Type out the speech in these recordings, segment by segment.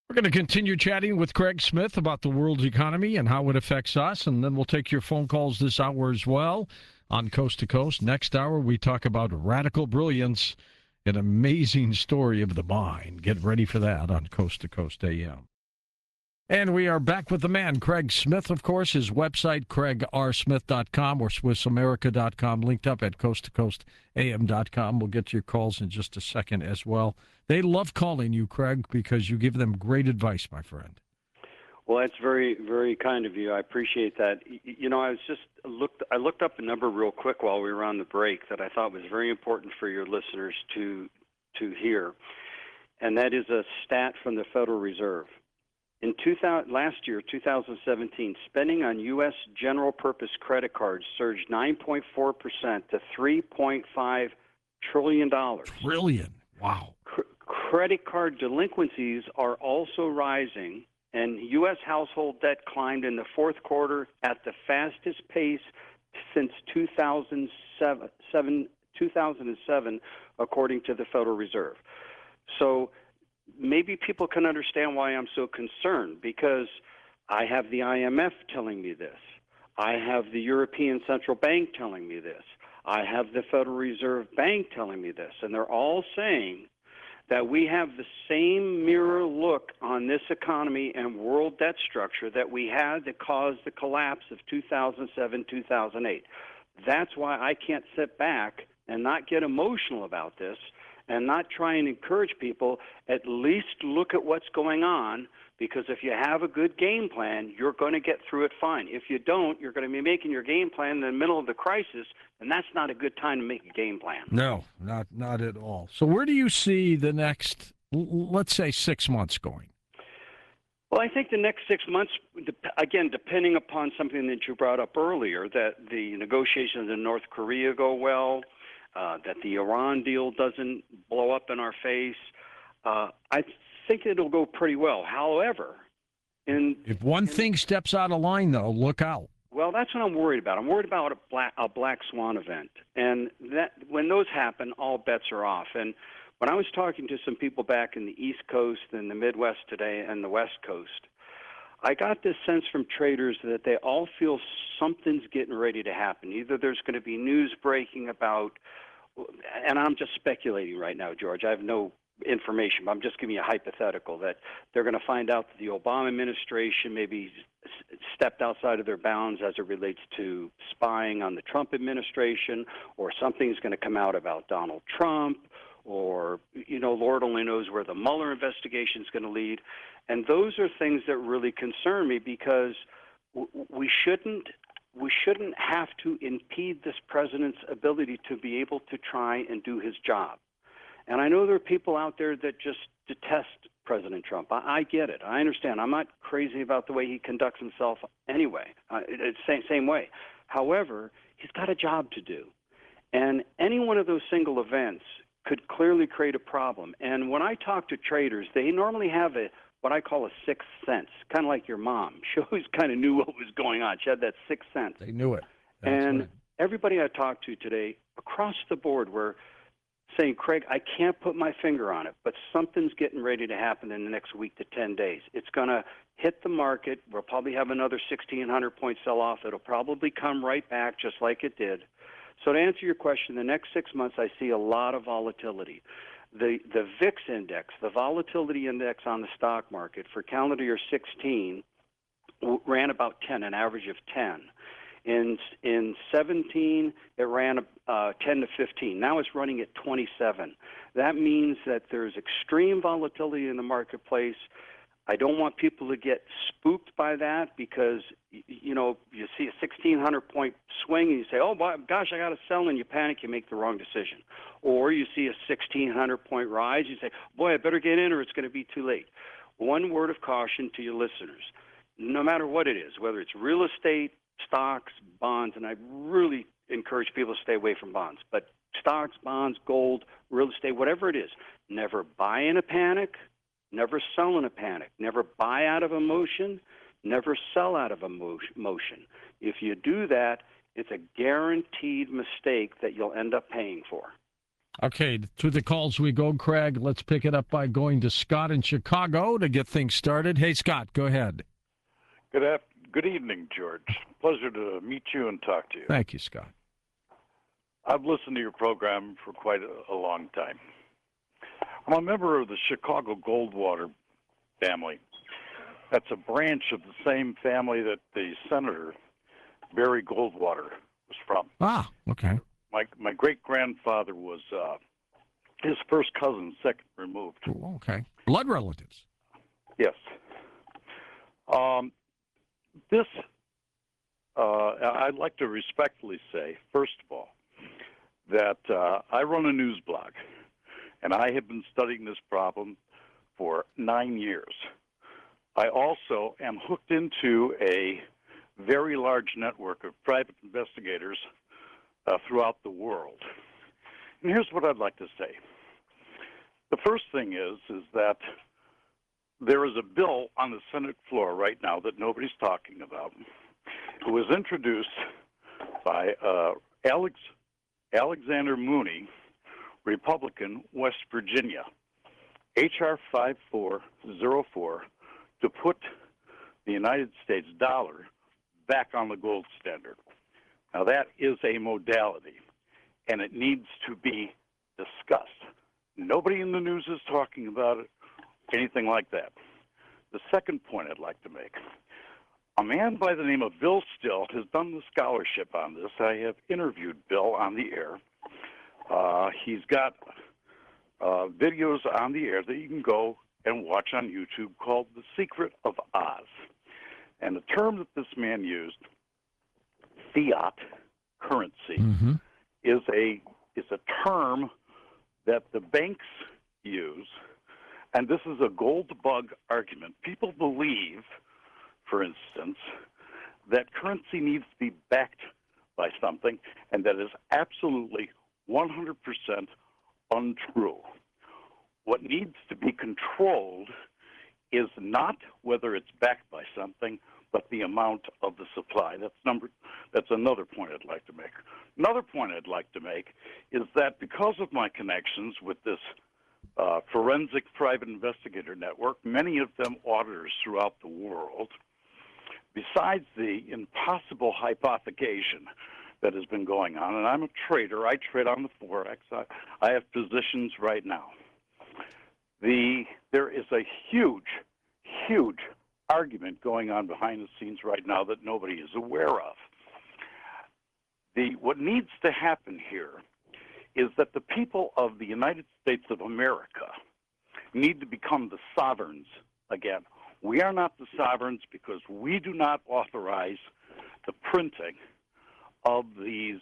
We're going to continue chatting with Craig Smith about the world's economy and how it affects us, and then we'll take your phone calls this hour as well on Coast to Coast. Next hour, we talk about radical brilliance, an amazing story of the mind. Get ready for that on Coast to Coast AM. And we are back with the man, Craig Smith, of course. His website, craigsmith.com or SwissAmerica.com, linked up at coasttocoastam.com. We'll get to your calls in just a second as well. They love calling you, Craig, because you give them great advice, my friend. Well, that's very, very kind of you. I appreciate that. You know, I looked up a number real quick while we were on the break that I thought was very important for your listeners to hear, and that is a stat from the Federal Reserve. In last year, 2017, spending on U.S. general-purpose credit cards surged 9.4% to $3.5 trillion. Trillion. Wow. Credit card delinquencies are also rising, and U.S. household debt climbed in the fourth quarter at the fastest pace since 2007, according to the Federal Reserve. So maybe people can understand why I'm so concerned, because I have the IMF telling me this. I have the European Central Bank telling me this. I have the Federal Reserve Bank telling me this. And they're all saying that we have the same mirror look on this economy and world debt structure that we had that caused the collapse of 2007, 2008. That's why I can't sit back and not get emotional about this and not try and encourage people, at least look at what's going on, because if you have a good game plan, you're going to get through it fine. If you don't, you're going to be making your game plan in the middle of the crisis, and that's not a good time to make a game plan. No, not at all. So where do you see the next, let's say, 6 months going? Well, I think the next 6 months, again, depending upon something that you brought up earlier, that the negotiations in North Korea go well, that the Iran deal doesn't blow up in our face, I think it'll go pretty well. However, if one thing steps out of line, though, look out. Well, that's what I'm worried about. I'm worried about a black swan event, and that when those happen, all bets are off. And when I was talking to some people back in the East Coast and the Midwest today and the West Coast, I got this sense from traders that they all feel something's getting ready to happen. Either there's going to be news breaking about, and I'm just speculating right now, George. I have no information, but I'm just giving you a hypothetical, that they're going to find out that the Obama administration maybe stepped outside of their bounds as it relates to spying on the Trump administration, or something's going to come out about Donald Trump, or, you know, Lord only knows where the Mueller investigation is going to lead. And those are things that really concern me, because we shouldn't have to impede this president's ability to be able to try and do his job. And I know there are people out there that just detest President Trump. I get it. I understand. I'm not crazy about the way he conducts himself anyway. It's same way. However, he's got a job to do. And any one of those single events could clearly create a problem. And when I talk to traders, they normally have what I call a sixth sense, kind of like your mom. She always kind of knew what was going on. She had that sixth sense. They knew it. Everybody I talked to today, across the board, were saying, Craig, I can't put my finger on it, but something's getting ready to happen in the next week to 10 days. It's going to hit the market. We'll probably have another 1,600-point sell-off. It'll probably come right back just like it did. So to answer your question, the next 6 months I see a lot of volatility. The VIX index, the volatility index on the stock market for calendar year 16, ran about 10, an average of 10. In 17, it ran 10 to 15. Now it's running at 27. That means that there's extreme volatility in the marketplace. I don't want people to get spooked by that, because, you know, you see a 1,600-point swing and you say, oh, gosh, I got to sell, and you panic, you make the wrong decision. Or you see a 1,600-point rise, you say, boy, I better get in or it's going to be too late. One word of caution to your listeners, no matter what it is, whether it's real estate, stocks, bonds, and I really encourage people to stay away from bonds, but stocks, bonds, gold, real estate, whatever it is, never buy in a panic, never sell in a panic, never buy out of emotion, never sell out of emotion. If you do that, it's a guaranteed mistake that you'll end up paying for. Okay, to the calls we go, Craig. Let's pick it up by going to Scott in Chicago to get things started. Hey, Scott, go ahead. Good evening, George. Pleasure to meet you and talk to you. Thank you, Scott. I've listened to your program for quite a long time. I'm a member of the Chicago Goldwater family. That's a branch of the same family that the Senator Barry Goldwater was from. Ah, okay. My great-grandfather was his first cousin, second removed. Okay. Blood relatives. Yes. I'd like to respectfully say, first of all, that I run a news blog, and I have been studying this problem for 9 years. I also am hooked into a very large network of private investigators throughout the world. And here's what I'd like to say. The first thing is that there is a bill on the Senate floor right now that nobody's talking about. It was introduced by Alexander Mooney, Republican, West Virginia, H.R. 5404, to put the United States dollar back on the gold standard. Now, that is a modality, and it needs to be discussed. Nobody in the news is talking about it, anything like that. The second point I'd like to make, a man by the name of Bill Still has done the scholarship on this. I have interviewed Bill on the air. He's got videos on the air that you can go and watch on YouTube called The Secret of Oz. And the term that this man used, fiat currency, is a term that the banks use, and this is a gold bug argument. People believe, for instance, that currency needs to be backed by something, and that is absolutely 100% untrue. What needs to be controlled is not whether it's backed by something, but the amount of the supply. That's another point I'd like to make. Another point I'd like to make is that because of my connections with this forensic private investigator network, many of them auditors throughout the world, besides the impossible hypothecation that has been going on, and I'm a trader, I trade on the Forex, I have positions right now. There is a huge argument going on behind the scenes right now that nobody is aware of. What needs to happen here is that the people of the United States of America need to become the sovereigns again. We are not the sovereigns because we do not authorize the printing of these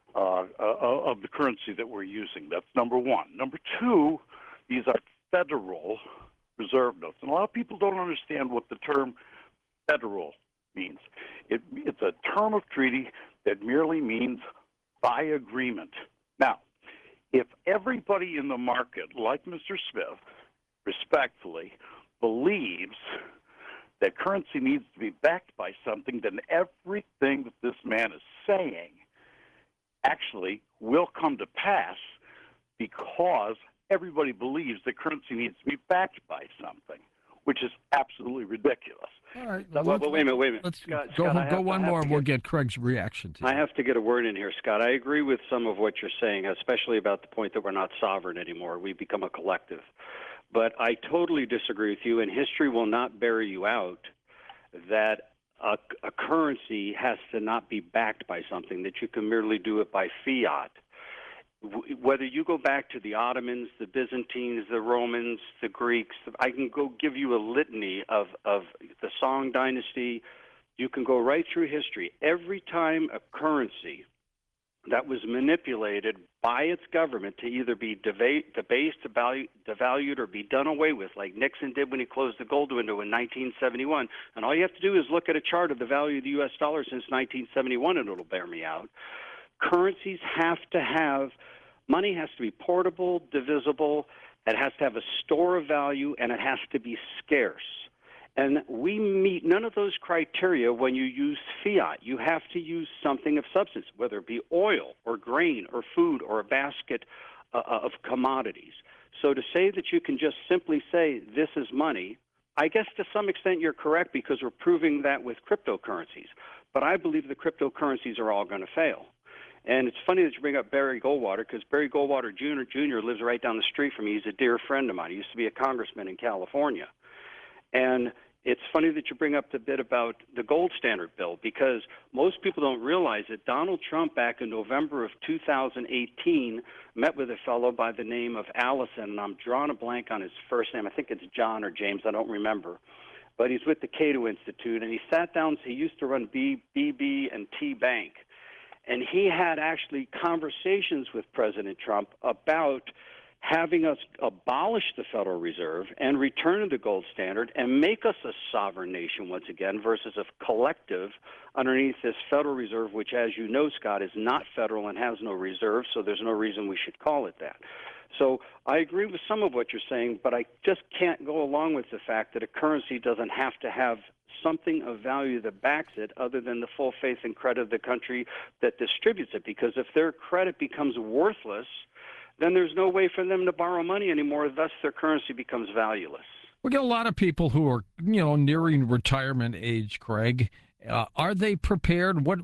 of the currency that we're using. That's number one. Number two, these are Federal Reserve notes. And a lot of people don't understand what the term federal means. It's a term of treaty that merely means by agreement. Now, if everybody in the market, like Mr. Smith, respectfully, believes that currency needs to be backed by something, then everything that this man is saying actually will come to pass because everybody believes that currency needs to be backed by something, which is absolutely ridiculous. All right. Well, wait a minute. Let's Scott, go I have one to more, and we'll get- get Craig's reaction to I it. have to get a word in here, Scott. I agree with some of what you're saying, especially about the point that we're not sovereign anymore. We've become a collective. But I totally disagree with you, and history will not bear you out that a currency has to not be backed by something, that you can merely do it by fiat. Whether you go back to the Ottomans, the Byzantines, the Romans, the Greeks, I can go give you a litany of the Song dynasty. You can go right through history. Every time a currency that was manipulated by its government to either be debased, devalued, or be done away with, like Nixon did when he closed the gold window in 1971. And all you have to do is look at a chart of the value of the U.S. dollar since 1971, and it'll bear me out. Currencies have to have, money has to be portable, divisible, it has to have a store of value, and it has to be scarce. And we meet none of those criteria when you use fiat. You have to use something of substance, whether it be oil or grain or food or a basket of commodities. So to say that you can just simply say this is money, I guess to some extent you're correct because we're proving that with cryptocurrencies. But I believe the cryptocurrencies are all going to fail. And it's funny that you bring up Barry Goldwater because Barry Goldwater Jr. lives right down the street from me. He's a dear friend of mine. He used to be a congressman in California. And it's funny that you bring up the bit about the gold standard bill because most people don't realize that Donald Trump back in November of 2018 met with a fellow by the name of Allison, and I'm drawing a blank on his first name. I think it's John or James. I don't remember. But he's with the Cato Institute, and he sat down. He used to run BB&T Bank. And he had actually conversations with President Trump about having us abolish the Federal Reserve and return to the gold standard and make us a sovereign nation once again versus a collective underneath this Federal Reserve, which, as you know, Scott, is not federal and has no reserve, so there's no reason we should call it that. So I agree with some of what you're saying, but I just can't go along with the fact that a currency doesn't have to have something of value that backs it other than the full faith and credit of the country that distributes it. Because if their credit becomes worthless, then there's no way for them to borrow money anymore. Thus, their currency becomes valueless. We get a lot of people who are, nearing retirement age, Craig. Are they prepared? What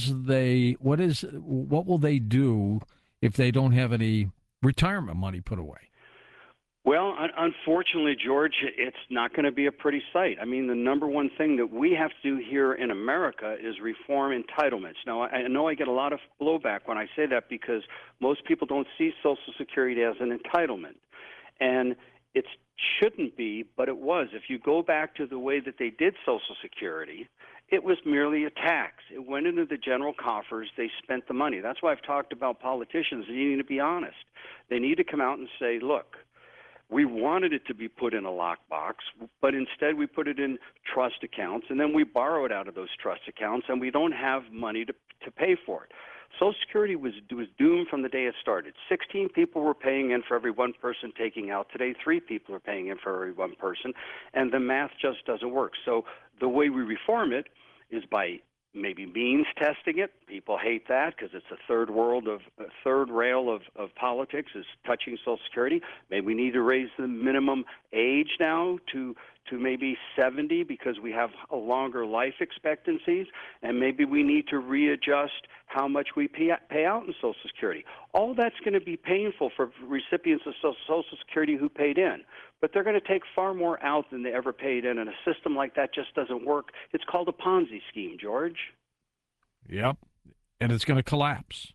will they do if they don't have any retirement money put away? Well, unfortunately, George, it's not going to be a pretty sight. I mean, the number one thing that we have to do here in America is reform entitlements. Now, I know I get a lot of blowback when I say that because most people don't see Social Security as an entitlement. And it shouldn't be, but it was. If you go back to the way that they did Social Security, it was merely a tax. It went into the general coffers. They spent the money. That's why I've talked about politicians needing to be honest. They need to come out and say, look, we wanted it to be put in a lockbox, but instead we put it in trust accounts, and then we borrow it out of those trust accounts, and we don't have money to pay for it. Social Security was doomed from the day it started. 16 people were paying in for every one person taking out. Today, 3 people are paying in for every one person, and the math just doesn't work. So the way we reform it is by maybe means testing it. People hate that because it's a third rail of politics is touching Social Security. Maybe we need to raise the minimum age now to maybe 70 because we have a longer life expectancies, and maybe we need to readjust how much we pay out in Social Security. All that's going to be painful for recipients of Social Security who paid in, but they're going to take far more out than they ever paid in, and a system like that just doesn't work. It's called a Ponzi scheme, George. Yep, and it's going to collapse.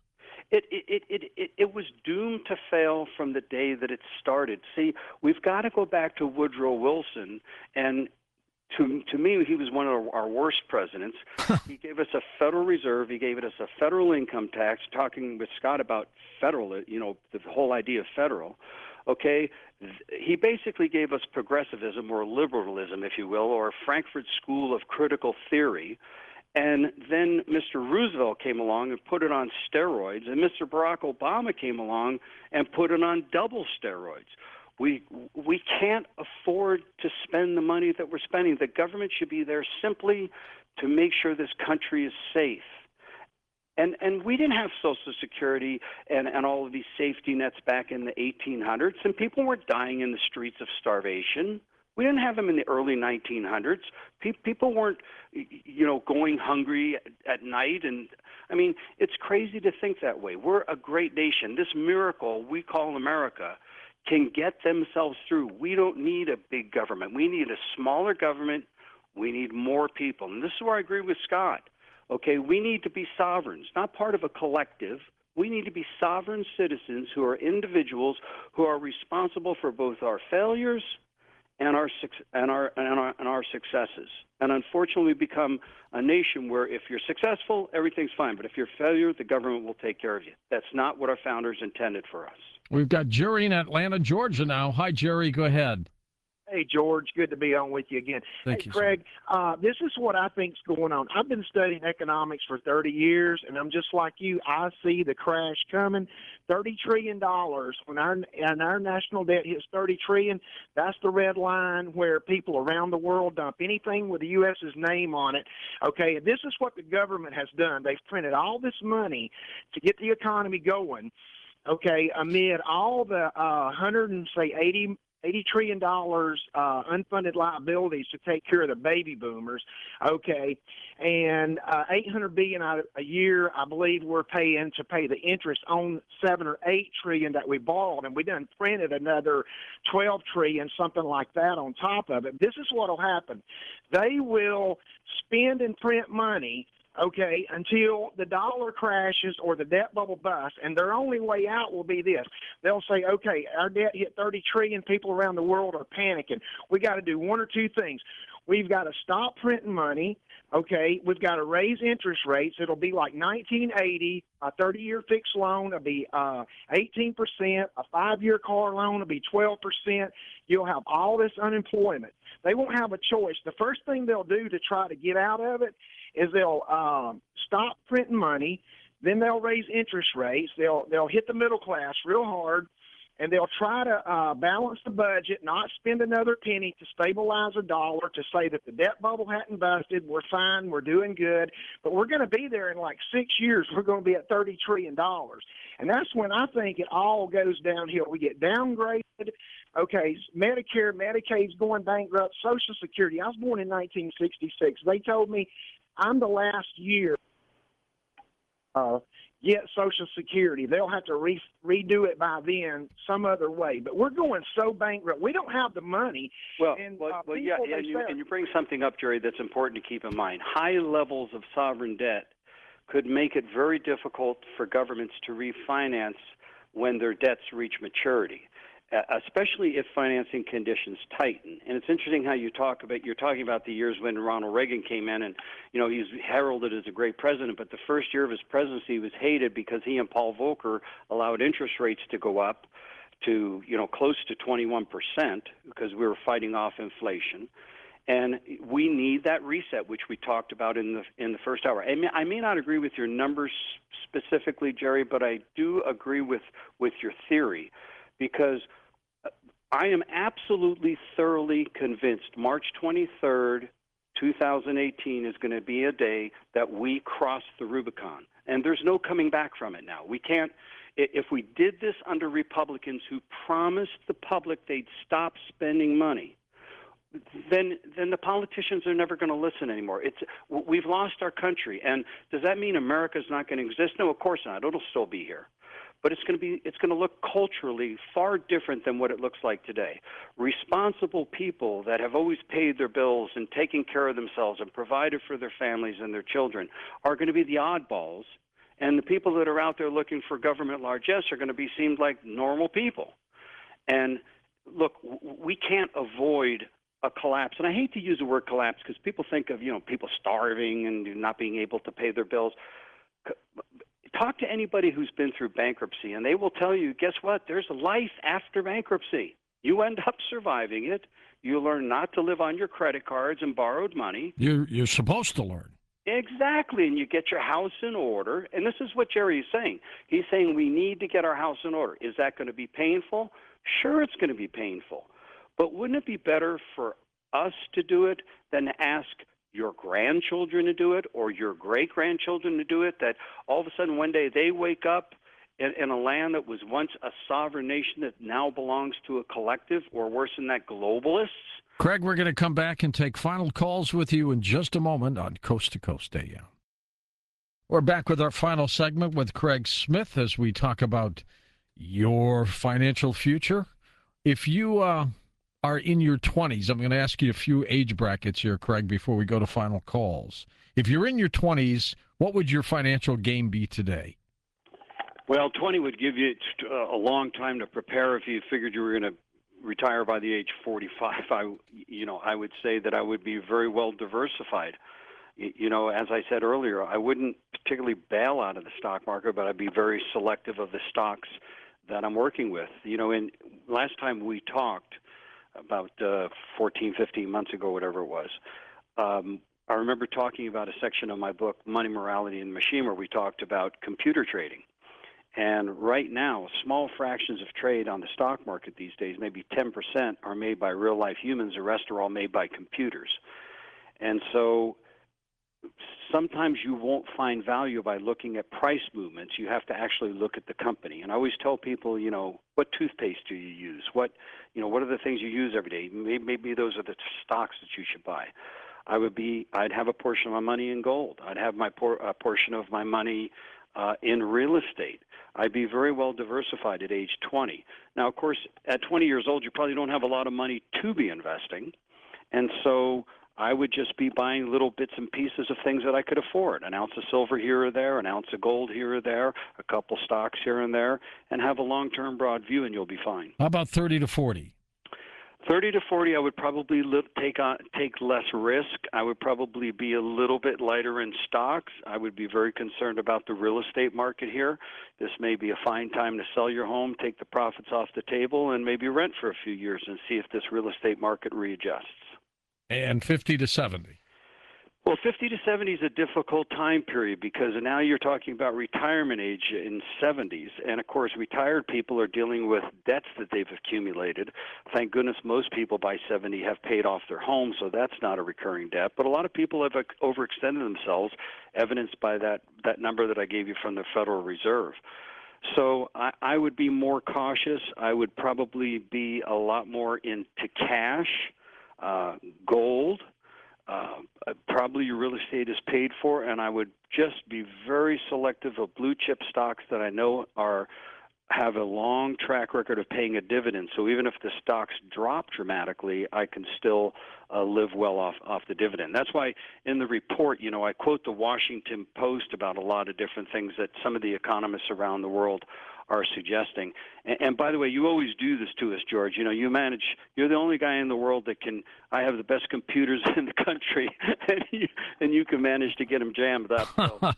It was doomed to fail from the day that it started. See, we've got to go back to Woodrow Wilson, and to me, he was one of our worst presidents. He gave us a Federal Reserve. He gave us a federal income tax, talking with Scott about federal, the whole idea of federal. Okay, he basically gave us progressivism or liberalism, if you will, or a Frankfurt School of Critical Theory. And then Mr. Roosevelt came along and put it on steroids, and Mr. Barack Obama came along and put it on double steroids. We can't afford to spend the money that we're spending. The government should be there simply to make sure this country is safe. And we didn't have Social Security and all of these safety nets back in the 1800s, and people weren't dying in the streets of starvation. We didn't have them in the early 1900s. People weren't, going hungry at night. And, I mean, it's crazy to think that way. We're a great nation. This miracle we call America can get themselves through. We don't need a big government. We need a smaller government. We need more people. And this is where I agree with Scott. Okay, we need to be sovereigns, not part of a collective. We need to be sovereign citizens who are individuals who are responsible for both our failures and our successes. And unfortunately, we become a nation where if you're successful, everything's fine. But if you're a failure, the government will take care of you. That's not what our founders intended for us. We've got Jerry in Atlanta, Georgia now. Hi, Jerry. Go ahead. Hey, George. Good to be on with you again. Thank you, Craig. This is what I think's going on. I've been studying economics for 30 years, and I'm just like you. I see the crash coming. $30 trillion. When our national debt hits $30 trillion, that's the red line where people around the world dump anything with the U.S.'s name on it. Okay, and this is what the government has done. They've printed all this money to get the economy going. okay, amid all the 80 trillion dollars unfunded liabilities to take care of the baby boomers, okay, and 800 billion a year, I believe we're paying to pay the interest on 7 or 8 trillion that we borrowed, and we done printed another 12 trillion, something like that, on top of it. This is what will happen: they will spend and print money, okay, until the dollar crashes or the debt bubble busts, and their only way out will be this. They'll say, okay, our debt hit 30 trillion, people around the world are panicking. We got to do one or two things. We've got to stop printing money, okay? We've got to raise interest rates. It'll be like 1980, a 30-year fixed loan will be 18%, a 5-year car loan will be 12%. You'll have all this unemployment. They won't have a choice. The first thing they'll do to try to get out of it is they'll stop printing money, then they'll raise interest rates, they'll hit the middle class real hard, and they'll try to balance the budget, not spend another penny to stabilize a dollar, to say that the debt bubble hadn't busted, we're fine, we're doing good, but we're going to be there in like 6 years, we're going to be at $30 trillion. And that's when I think it all goes downhill. We get downgraded. Okay, Medicare, Medicaid's going bankrupt, Social Security. I was born in 1966. They told me I'm the last year get Social Security. They'll have to redo it by then some other way. But we're going so bankrupt. We don't have the money. Well, and you bring something up, Jerry, that's important to keep in mind. High levels of sovereign debt could make it very difficult for governments to refinance when their debts reach maturity, especially if financing conditions tighten. And it's interesting how you're talking about the years when Ronald Reagan came in, and he's heralded as a great president, but the first year of his presidency was hated because he and Paul Volcker allowed interest rates to go up to close to 21% because we were fighting off inflation. And we need that reset, which we talked about in the first hour. I may not agree with your numbers specifically, Jerry, but I do agree with your theory, because I am absolutely thoroughly convinced March 23rd, 2018 is going to be a day that we cross the Rubicon. And there's no coming back from it now. We can't. If we did this under Republicans who promised the public they'd stop spending money, then the politicians are never going to listen anymore. We've lost our country. And does that mean America's not going to exist? No, of course not. It'll still be here. But it's going to look culturally far different than what it looks like today. Responsible people that have always paid their bills and taken care of themselves and provided for their families and their children are going to be the oddballs, and the people that are out there looking for government largesse are going to be seen like normal people. And look, we can't avoid a collapse. And I hate to use the word collapse because people think of people starving and not being able to pay their bills. Talk to anybody who's been through bankruptcy, and they will tell you, guess what? There's a life after bankruptcy. You end up surviving it. You learn not to live on your credit cards and borrowed money. You're supposed to learn. Exactly, and you get your house in order. And this is what Jerry is saying. He's saying we need to get our house in order. Is that going to be painful? Sure, it's going to be painful. But wouldn't it be better for us to do it than to ask your grandchildren to do it or your great-grandchildren to do it, that all of a sudden one day they wake up in a land that was once a sovereign nation that now belongs to a collective, or worse than that, globalists? Craig, we're going to come back and take final calls with you in just a moment on Coast to Coast AM. We're back with our final segment with Craig Smith as we talk about your financial future. If you are in your 20s, I'm going to ask you a few age brackets here, Craig, before we go to final calls. If you're in your 20s, what would your financial game be today? Well, 20 would give you a long time to prepare if you figured you were going to retire by the age 45. I would say that I would be very well diversified. As I said earlier, I wouldn't particularly bail out of the stock market, but I'd be very selective of the stocks that I'm working with. And last time we talked, about 14, 15 months ago, whatever it was, I remember talking about a section of my book, Money, Morality, and the Machine, where we talked about computer trading. And right now, small fractions of trade on the stock market these days, maybe 10%, are made by real-life humans. The rest are all made by computers. And so sometimes you won't find value by looking at price movements. You have to actually look at the company. And I always tell people, what toothpaste do you use? What are the things you use every day? Maybe those are the stocks that you should buy. I'd have a portion of my money in gold. I'd have a portion of my money in real estate. I'd be very well diversified at age 20. Now, of course, at 20 years old, you probably don't have a lot of money to be investing. And so I would just be buying little bits and pieces of things that I could afford, an ounce of silver here or there, an ounce of gold here or there, a couple stocks here and there, and have a long-term broad view, and you'll be fine. How about 30 to 40? 30 to 40, I would probably take less risk. I would probably be a little bit lighter in stocks. I would be very concerned about the real estate market here. This may be a fine time to sell your home, take the profits off the table, and maybe rent for a few years and see if this real estate market readjusts. And 50 to 70? Well, 50 to 70 is a difficult time period because now you're talking about retirement age in 70s. And, of course, retired people are dealing with debts that they've accumulated. Thank goodness most people by 70 have paid off their homes, so that's not a recurring debt. But a lot of people have overextended themselves, evidenced by that number that I gave you from the Federal Reserve. So I would be more cautious. I would probably be a lot more into cash, gold. Probably your real estate is paid for, and I would just be very selective of blue chip stocks that I know have a long track record of paying a dividend. So even if the stocks drop dramatically, I can still live well off the dividend. That's why in the report, I quote the Washington Post about a lot of different things that some of the economists around the world are suggesting. And by the way, you always do this to us, George. You're the only guy in the world I have the best computers in the country, and you can manage to get them jammed up. So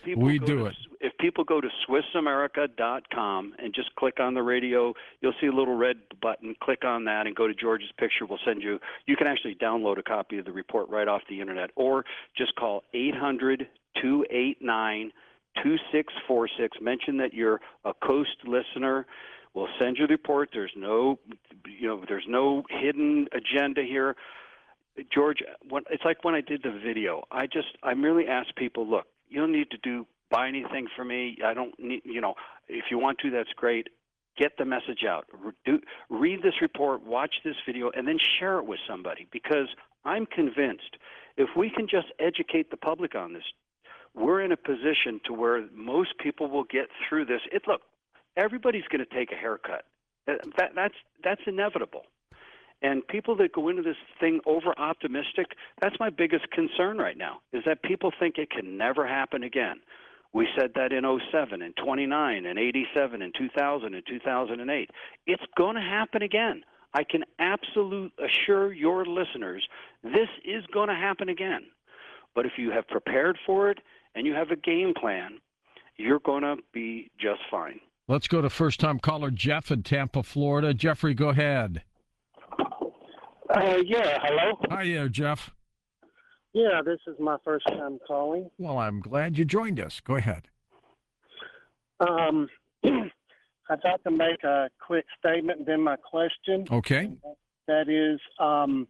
if people go to SwissAmerica.com and just click on the radio, you'll see a little red button. Click on that and go to George's picture. We'll send you. You can actually download a copy of the report right off the internet, or just call 800-289-2646. Mention that you're a Coast listener. We'll send you the report. There's no hidden agenda here. George, it's like when I did the video. I merely asked people, look, you don't need to buy anything for me. I don't need, if you want to, that's great. Get the message out. Read this report, watch this video, and then share it with somebody, because I'm convinced if we can just educate the public on this, we're in a position to where most people will get through this. Look, everybody's going to take a haircut. That's inevitable. And people that go into this thing over-optimistic, that's my biggest concern right now, is that people think it can never happen again. We said that in 07 and 29 and 87 and 2000 and 2008. It's going to happen again. I can absolutely assure your listeners this is going to happen again. But if you have prepared for it and you have a game plan, you're going to be just fine. Let's go to first-time caller Jeff in Tampa, Florida. Jeffrey, go ahead. Yeah, hello? Hi there, Jeff. Yeah, this is my first time calling. Well, I'm glad you joined us. Go ahead. I'd like to make a quick statement and then my question. Okay. That is, I'm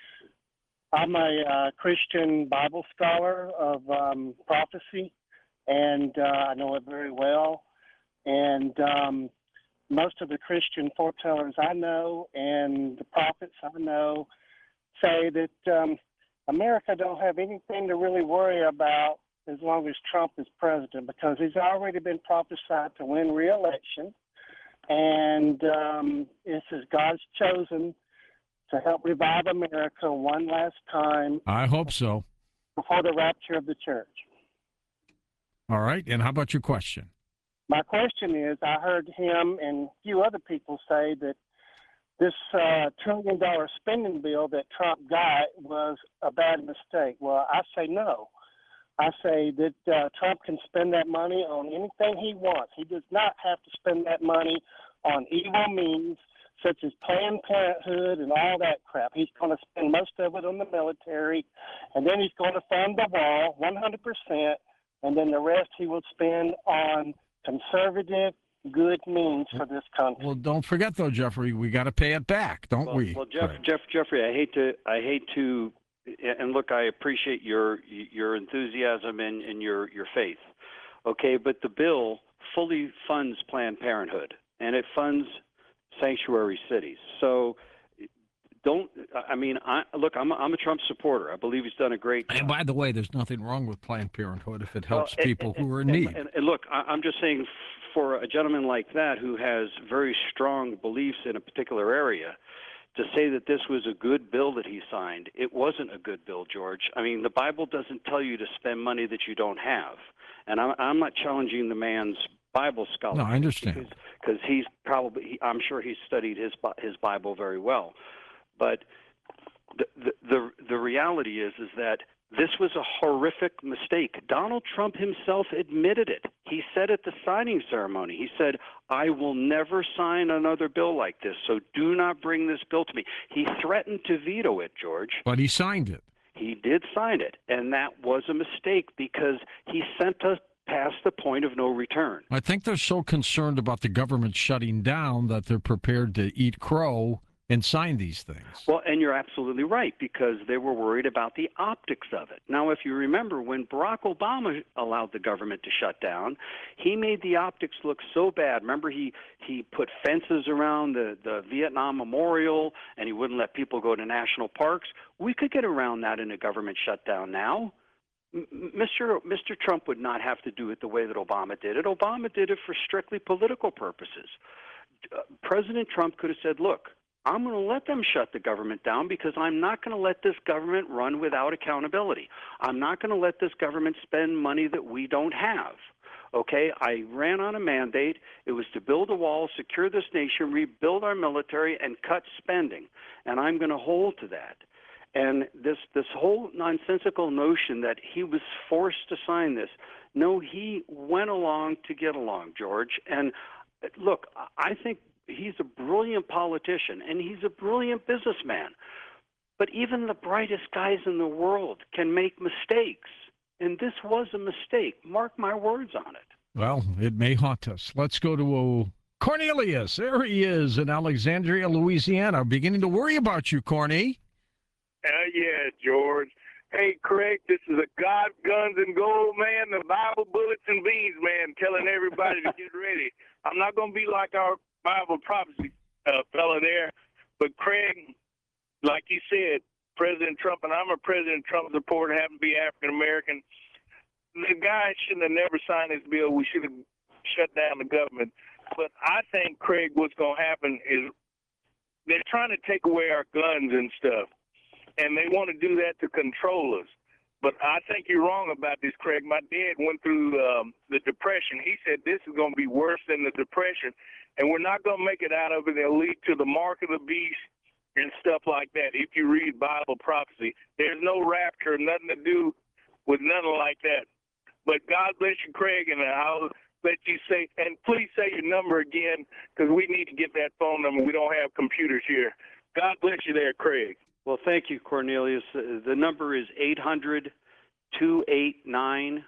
a Christian Bible scholar of prophecy, and I know it very well. And most of the Christian foretellers I know and the prophets I know say that America don't have anything to really worry about as long as Trump is president, because he's already been prophesied to win re-election, and this is God's chosen to help revive America one last time. I hope so. Before the rapture of the church. All right, and how about your question? My question is, I heard him and a few other people say that this $1 trillion spending bill that Trump got was a bad mistake. Well, I say no. I say that Trump can spend that money on anything he wants. He does not have to spend that money on evil means such as Planned Parenthood and all that crap. He's going to spend most of it on the military, and then he's going to fund the wall 100%, and then the rest he will spend on conservative, good means for this country. Well, don't forget though, Jeffrey, we got to pay it back, don't we? Well, Jeffrey, I hate to and look, I appreciate your enthusiasm and your faith. Okay, but the bill fully funds Planned Parenthood, and it funds sanctuary cities. So don't. I mean, look, I'm a Trump supporter. I believe he's done a great job. And by the way, there's nothing wrong with Planned Parenthood if it helps people who are in need. And look, I'm just saying, for a gentleman like that who has very strong beliefs in a particular area, to say that this was a good bill that he signed, it wasn't a good bill, George. I mean, the Bible doesn't tell you to spend money that you don't have. And I'm not challenging the man's Bible scholarship. No, I understand. Because he's probably, I'm sure he's studied his Bible very well. But the reality is that this was a horrific mistake. Donald Trump himself admitted it. He said at the signing ceremony, he said, I will never sign another bill like this, so do not bring this bill to me. He threatened to veto it, George. But he signed it. He did sign it, and that was a mistake because he sent us past the point of no return. I think they're so concerned about the government shutting down that they're prepared to eat crow and sign these things. Well, and you're absolutely right, because they were worried about the optics of it. Now, if you remember, when Barack Obama allowed the government to shut down, he made the optics look so bad. Remember, he put fences around the Vietnam Memorial, and he wouldn't let people go to national parks. We could get around that in a government shutdown now. Mr. Trump would not have to do it the way that Obama did it. Obama did it for strictly political purposes. President Trump could have said, look, I'm going to let them shut the government down because I'm not going to let this government run without accountability. I'm not going to let this government spend money that we don't have. Okay, I ran on a mandate. It was to build a wall, secure this nation, rebuild our military, and cut spending. And I'm going to hold to that. And this whole nonsensical notion that he was forced to sign this, no, he went along to get along, George. And look, I think he's a brilliant politician, and he's a brilliant businessman. But even the brightest guys in the world can make mistakes. And this was a mistake. Mark my words on it. Well, it may haunt us. Let's go to Cornelius. There he is in Alexandria, Louisiana. Beginning to worry about you, Corny. Yeah, George. Hey, Craig, this is a God, Guns, and Gold man, the Bible, Bullets, and Beans man, telling everybody to get ready. I'm not going to be like our Bible prophecy fella there, but Craig, like you said, President Trump, and I'm a President Trump supporter, happen to be African American. The guy shouldn't have never signed this bill. We should have shut down the government. But I think, Craig, what's going to happen is they're trying to take away our guns and stuff, and they want to do that to control us. But I think you're wrong about this, Craig. My dad went through the Depression. He said this is going to be worse than the Depression, and we're not going to make it out of it. It'll lead to the mark of the beast and stuff like that. If you read Bible prophecy, there's no rapture, nothing to do with nothing like that. But God bless you, Craig, and I'll let you say, and please say your number again, because we need to get that phone number. We don't have computers here. God bless you there, Craig. Well, thank you, Cornelius. The number is 800-289-2646.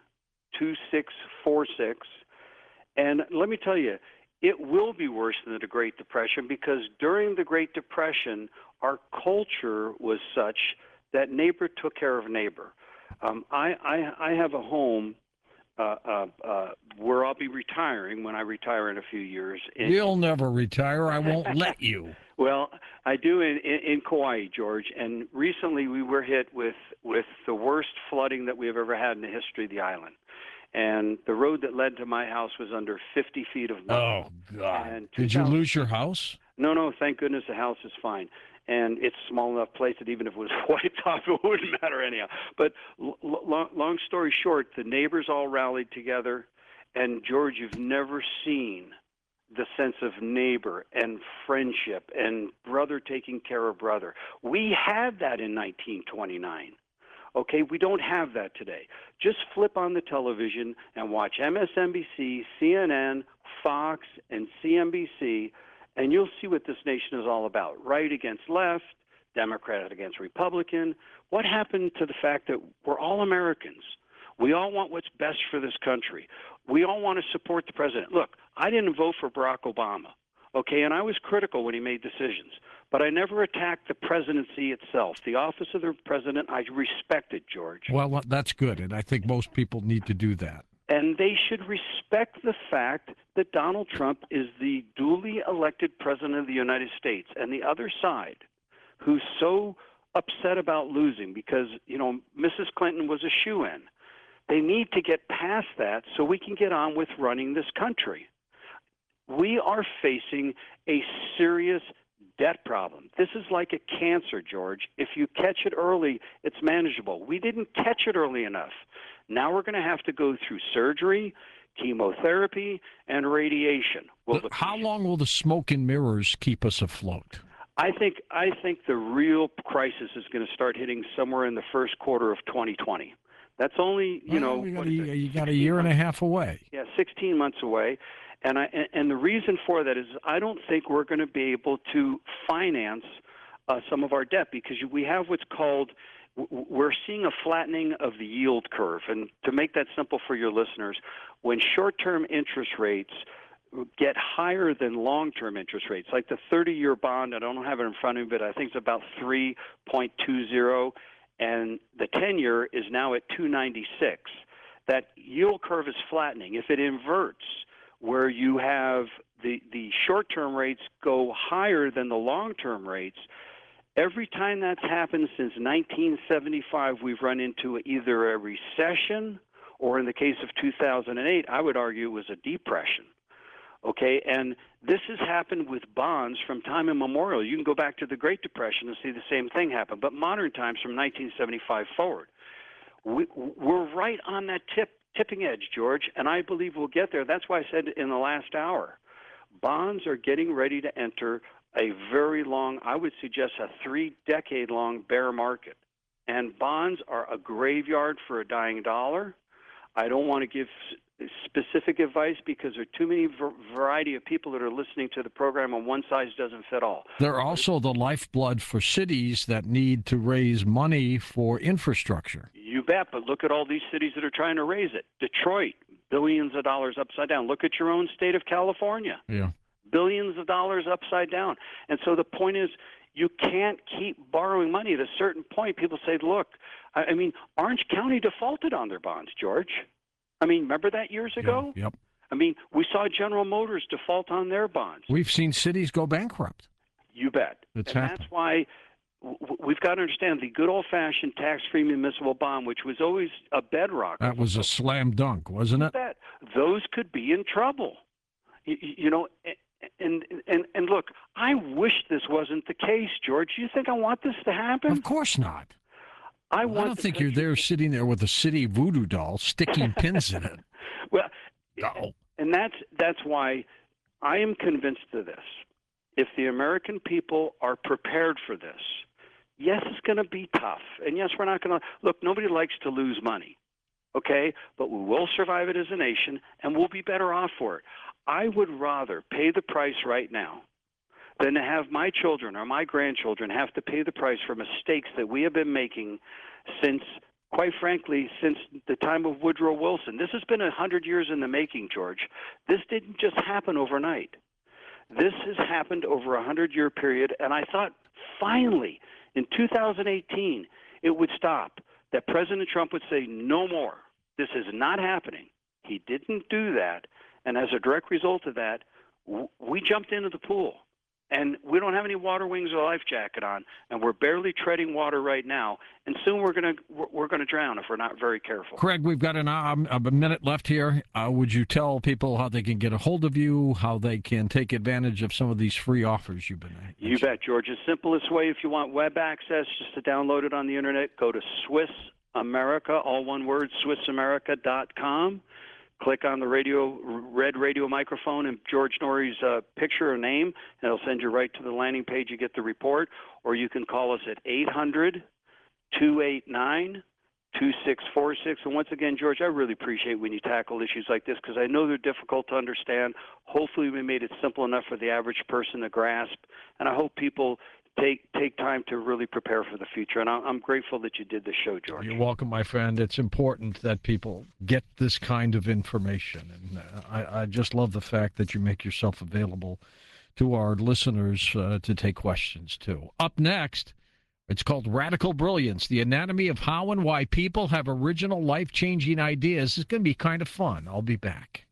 And let me tell you, it will be worse than the Great Depression, because during the Great Depression, our culture was such that neighbor took care of neighbor. I have a home where I'll be retiring when I retire in a few years. You'll never retire. I won't let you. Well, I do in Kauai, George, and recently we were hit with the worst flooding that we have ever had in the history of the island. And the road that led to my house was under 50 feet of mud. Oh, God. And Did you lose your house? No, thank goodness the house is fine. And it's a small enough place that even if it was wiped off, it wouldn't matter anyhow. But long story short, the neighbors all rallied together. And, George, you've never seen the sense of neighbor and friendship and brother taking care of brother. We had that in 1929. Okay, we don't have that today. Just flip on the television and watch MSNBC, CNN, Fox, and CNBC, and you'll see what this nation is all about. Right against left, Democrat against Republican. What happened to the fact that we're all Americans? We all want what's best for this country. We all want to support the president. Look, I didn't vote for Barack Obama, okay, and I was critical when he made decisions. but I never attacked the presidency itself. The office of the president, I respected, George. Well, that's good, and I think most people need to do that. And they should respect the fact that Donald Trump is the duly elected president of the United States. And the other side, who's so upset about losing because, Mrs. Clinton was a shoo-in, they need to get past that so we can get on with running this country. We are facing a serious debt problem. This is like a cancer, George. If you catch it early, it's manageable. We didn't catch it early enough. Now we're going to have to go through surgery, chemotherapy, and radiation. How long will the smoke and mirrors keep us afloat? I think the real crisis is going to start hitting somewhere in the first quarter of 2020. That's only, you got a year and a half away. Yeah, 16 months away. And the reason for that is I don't think we're going to be able to finance some of our debt because we have what's called we're seeing a flattening of the yield curve. And to make that simple for your listeners, when short-term interest rates get higher than long-term interest rates, like the 30-year bond, I don't have it in front of me, but I think it's about 3.20, and the 10-year is now at 2.96. That yield curve is flattening. If it inverts, where you have the short-term rates go higher than the long-term rates, every time that's happened since 1975, we've run into either a recession or, in the case of 2008, I would argue it was a depression. Okay, and this has happened with bonds from time immemorial. You can go back to the Great Depression and see the same thing happen, but modern times from 1975 forward. We're right on that tipping edge, George, and I believe we'll get there. That's why I said in the last hour, bonds are getting ready to enter a very long, I would suggest a 3-decade-long bear market. And bonds are a graveyard for a dying dollar. I don't want to give specific advice because there are too many variety of people that are listening to the program, and one size doesn't fit all. They're also the lifeblood for cities that need to raise money for infrastructure. You bet, but look at all these cities that are trying to raise it. Detroit, billions of dollars upside down. Look at your own state of California. Yeah. Billions of dollars upside down. And so the point is, you can't keep borrowing money. At a certain point, people say, look, I mean, Orange County defaulted on their bonds, George. I mean, remember that years ago? Yep. I mean, we saw General Motors default on their bonds. We've seen cities go bankrupt. You bet. It's and happened. That's why we've got to understand the good old-fashioned tax-free municipal bond, which was always a bedrock. That was a slam dunk, wasn't it? Those could be in trouble. And look, I wish this wasn't the case, George. Do you think I want this to happen? Of course not. I don't think you're there sitting there with a city voodoo doll sticking pins in it. Well, no. And that's why I am convinced of this. If the American people are prepared for this, yes, it's going to be tough. And yes, we're not going to – look, nobody likes to lose money, okay? But we will survive it as a nation, and we'll be better off for it. I would rather pay the price right now than to have my children or my grandchildren have to pay the price for mistakes that we have been making since, quite frankly, since the time of Woodrow Wilson. This has been 100 years in the making, George. This didn't just happen overnight. This has happened over a 100-year period, and I thought finally in 2018 it would stop, that President Trump would say no more. This is not happening. He didn't do that, and as a direct result of that, we jumped into the pool. And we don't have any water wings or life jacket on, and we're barely treading water right now. And soon we're gonna drown if we're not very careful. Craig, we've got a minute left here. Would you tell people how they can get a hold of you, how they can take advantage of some of these free offers you've been making? You bet, George. The simplest way, if you want web access, just to download it on the internet, go to Swiss America, all one word, SwissAmerica.com. Click on the red radio microphone and George Norrie's picture or name, and it'll send you right to the landing page. You get the report, or you can call us at 800-289-2646. And once again, George, I really appreciate when you tackle issues like this because I know they're difficult to understand. Hopefully we made it simple enough for the average person to grasp, and I hope people take time to really prepare for the future. And I'm grateful that you did this show, George. You're welcome, my friend. It's important that people get this kind of information. And I just love the fact that you make yourself available to our listeners to take questions, too. Up next, it's called Radical Brilliance, the anatomy of how and why people have original life-changing ideas. It's going to be kind of fun. I'll be back.